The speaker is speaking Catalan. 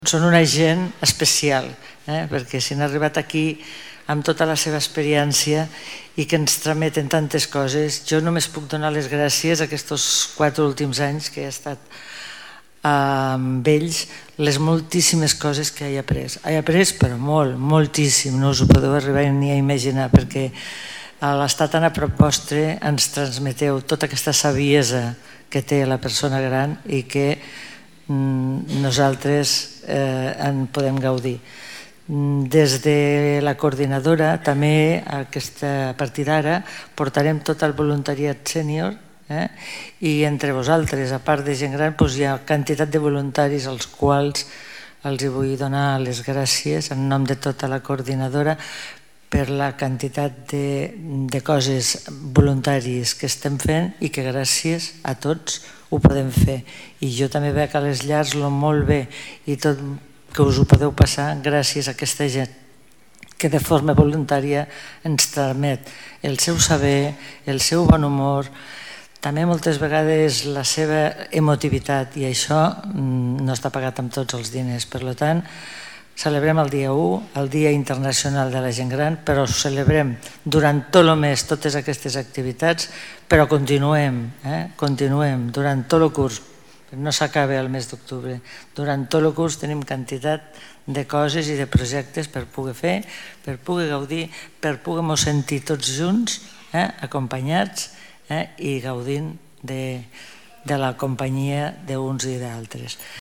Són una gent especial, perquè si han arribat aquí amb tota la seva experiència i que ens trameten tantes coses. Jo només puc donar les gràcies a aquests 4 últims anys que he estat amb ells, les moltíssimes coses que he après. He après, però molt, moltíssim, no us ho podeu arribar ni a imaginar, perquè a l'estar tan a prop vostre ens transmeteu tota aquesta saviesa que té la persona gran i que nosaltres en podem gaudir. Des de la coordinadora també a partir d'ara portarem tot el voluntariat sènior i entre vosaltres, a part de gent gran, hi ha quantitat de voluntaris als quals els vull donar les gràcies en nom de tota la coordinadora per la quantitat de coses voluntaris que estem fent i que gràcies a tots ho podem fer. I jo també veig a les llars molt bé i tot que us ho podeu passar gràcies a aquesta gent que de forma voluntària ens tramet el seu saber, el seu bon humor, també moltes vegades la seva emotivitat, i això no està pagat amb tots els diners. Per tant, celebrem el dia 1, el Dia Internacional de la Gent Gran, però celebrem durant tot el mes totes aquestes activitats, però continuem durant tot el curs. No s'acaba el mes d'octubre. Durant tot el curs tenim quantitat de coses i de projectes per poder fer, per poder gaudir, per poder-nos sentir tots junts, acompanyats i gaudint de la companyia d'uns i d'altres.